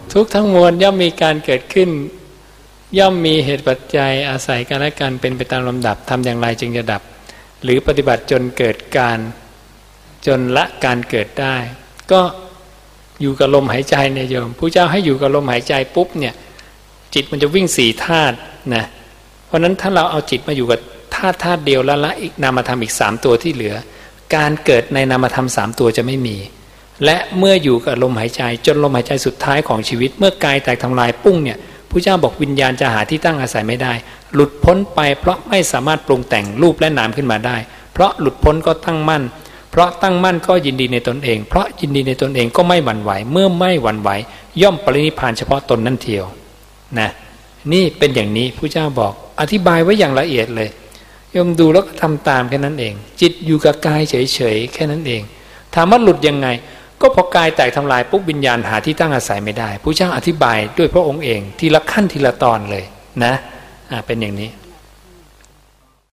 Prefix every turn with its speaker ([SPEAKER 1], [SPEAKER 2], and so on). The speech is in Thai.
[SPEAKER 1] ทุกทั้งมวลย่อมมีการเกิดขึ้นย่อมมีเหตุปัจจัยอาศัยกันและกันเป็นไปตามลำดับทำอย่างไรจึงจะดับหรือปฏิบัติจนเกิดการจนละการเกิดได้ก็อยู่กับลมหายใจเนี่ยโยมผู้เจ้าให้อยู่กับลมหายใจปุ๊บเนี่ยจิตมันจะวิ่ง4ธาตุนะเพราะนั้นถ้าเราเอาจิตมาอยู่กับธาตุเดียวแล้วละอีกนามธรรมอีก3ตัวที่เหลือการเกิดในนามธรรม3ตัวจะไม่มีและเมื่ออยู่กับลมหายใจจนลมหายใจสุดท้ายของชีวิตเมื่อกายแตกทำลายปุ้งเนี่ยพระเจ้าบอกวิญญาณจะหาที่ตั้งอาศัยไม่ได้หลุดพ้นไปเพราะไม่สามารถปรุงแต่งรูปและนามขึ้นมาได้เพราะหลุดพ้นก็ตั้งมั่นเพราะตั้งมั่นก็ยินดีในตนเองเพราะยินดีในตนเองก็ไม่หวั่นไหวเมื่อไม่หวั่นไหวย่อมปรินิพพานเฉพาะตนนั่นเทียวนะนี่เป็นอย่างนี้พระเจ้าบอกอธิบายไว้อย่างละเอียดเลยโยมดูแล้วก็ทำตามแค่นั้นเองจิตอยู่กับกายเฉยๆแค่นั้นเองถามว่าหลุดยังไงก็พอกายแตกทำลายปุ๊บวิญญาณหาที่ตั้งอาศัยไม่ได้พระเจ้าอธิบายด้วยพระองค์เองทีละขั้นทีละตอนเลยนะเป็นอย่างนี้